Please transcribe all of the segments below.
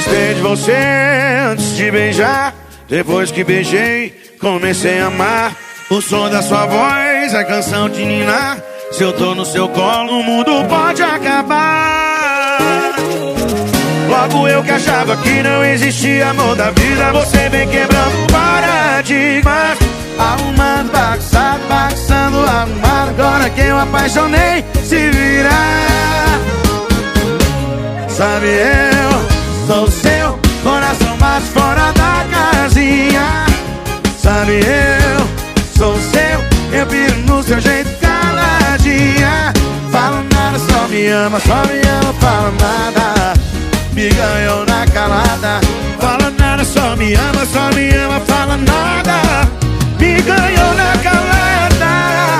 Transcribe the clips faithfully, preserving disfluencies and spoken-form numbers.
Gostei de você antes de beijar. Depois que beijei, comecei a amar. O som da sua voz é canção de ninar. Se eu tô no seu colo, o mundo pode acabar. Logo eu que achava que não existia amor da vida, você vem quebrando paradigmas. Arrumando, bagunçado, bagunçando, arrumado. Agora que eu apaixonei, se virar. Sabe, eu sou seu, coração bate fora da casinha. Sabe, eu sou seu, eu piro no seu jeito caladinha. Fala nada, só me ama, só me ama, fala nada. Me ganhou na calada. Fala nada, só me ama, só me ama, fala nada. Me ganhou na calada.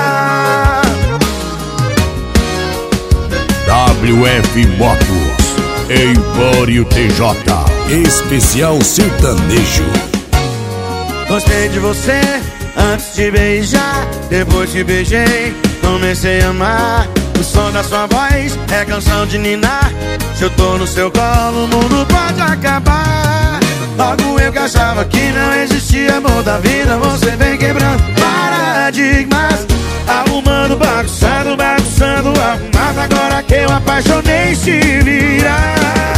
W F Motos, Empório T J, especial sertanejo. Gostei de você antes de beijar. Depois que beijei, comecei a amar. O som da sua voz é canção de ninar. Se eu tô no seu colo, o mundo pode acabar. Logo eu que achava que não existia amor da vida, você vem quebrando paradigmas. Arrumando, bagunçando, bagunçando, arrumado. Agora que eu apaixonei, se virar.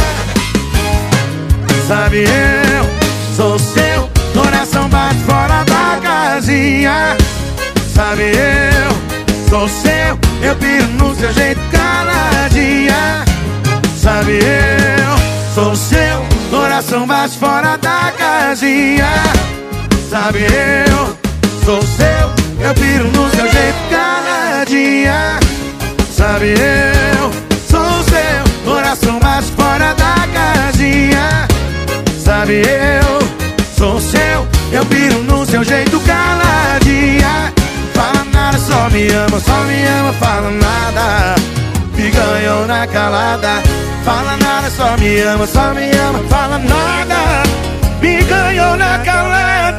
Sabe, eu sou seu, coração bate fora da casinha. Sabe, eu sou seu, eu piro no seu jeito caladinha. Sabe, eu sou seu, coração bate fora da casinha. Sabe, eu sou seu, eu piro no seu jeito caladinha. Sabe, eu sou seu, coração bate fora da casinha. Sabe, eu sou seu, eu piro no seu jeito caladinha. Fala nada, só me ama, só me ama, fala nada. Me ganhou na calada. Fala nada, só me ama, só me ama, fala nada. Me ganhou na calada.